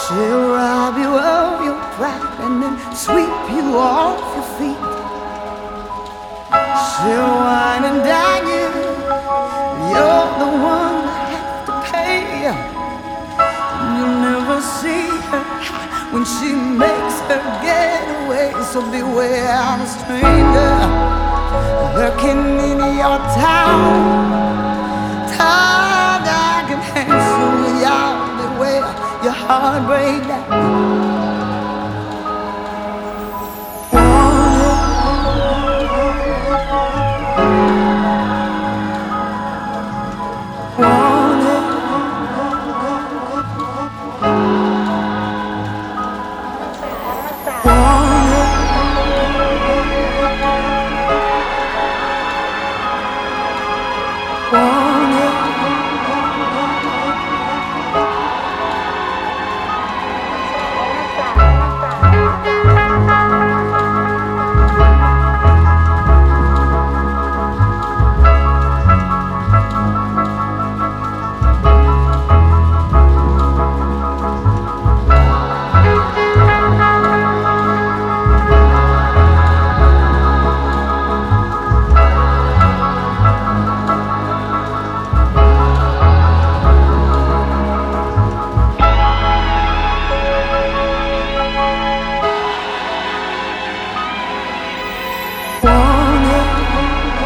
She'll rob you of your pride and then sweep you off your feet. She'll wine and dine you. You're the one that have to pay. You'll never see her when she makes her getaway. So beware of a stranger lurking in your town. Tired, dark and handsome, y'all beware your heart break down.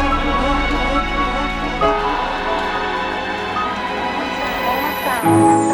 Sound.